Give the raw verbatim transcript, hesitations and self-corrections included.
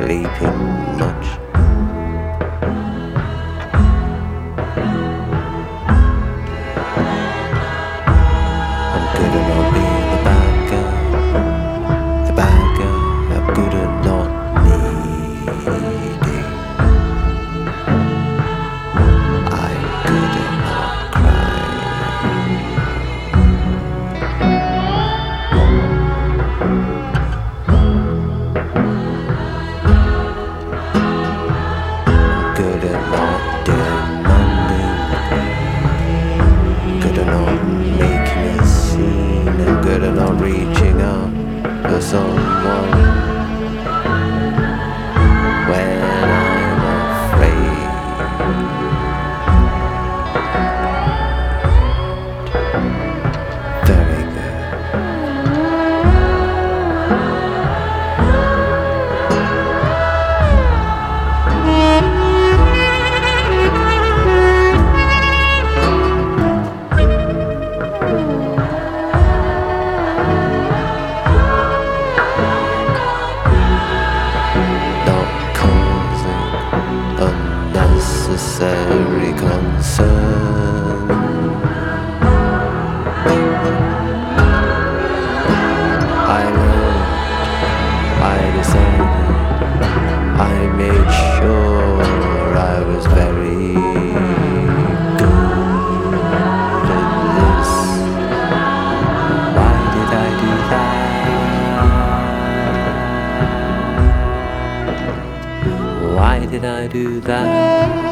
sleeping much. I'm good at not being the bad guy, the bad guy. I'm good at not needing. I'm good at not crying. Good at not demanding, good at not making a scene, and good at not reaching out for someone when I'm afraid. Very good. Unnecessary concern. I learned, I decided, I made sure I was very good at this. Why did I do that? Why did I do that?